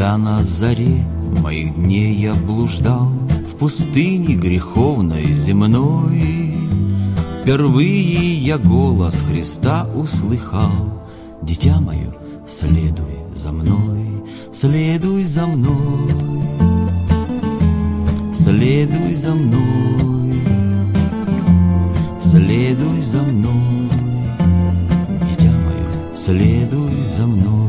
Когда на заре моих дней я блуждал в пустыне греховной земной, впервые я голос Христа услыхал: дитя мое, следуй за мной, следуй за мной, следуй за мной, следуй за мной, дитя мое, следуй за мной.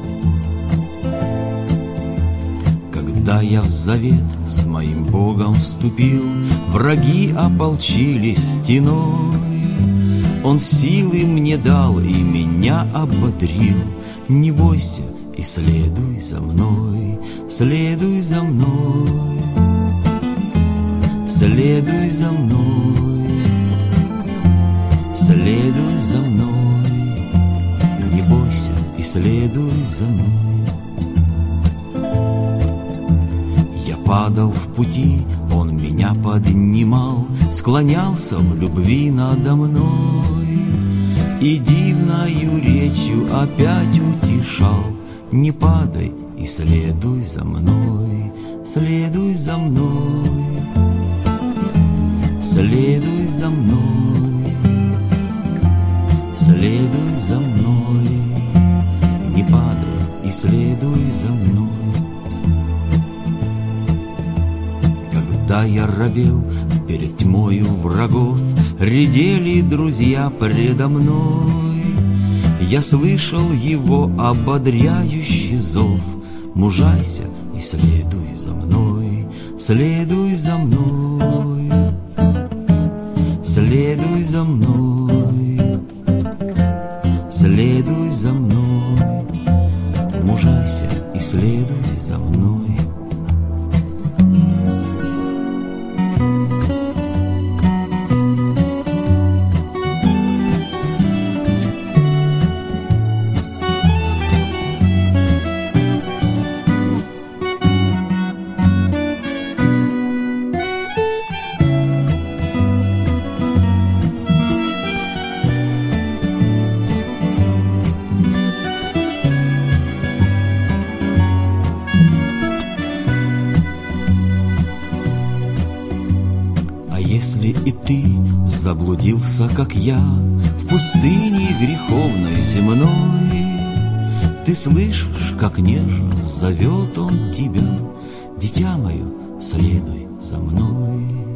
Когда я в завет с моим Богом вступил, враги ополчились стеной. Он силы мне дал и меня ободрил: не бойся и следуй за мной, следуй за мной, следуй за мной, следуй за мной, не бойся и следуй за мной. Падал в пути, он меня поднимал, склонялся в любви надо мной и дивною речью опять утешал: не падай и следуй за мной, следуй за мной, следуй за мной, следуй за мной, не падай и следуй за мной. Когда я ровел перед тьмою врагов, редели друзья предо мной, я слышал его ободряющий зов: мужайся и следуй за мной, следуй за мной, следуй за мной, следуй за мной, мужайся и следуй за мной. Если и ты заблудился, как я, в пустыне греховной земной, ты слышишь, как нежно зовет он тебя: дитя мое, следуй за мной.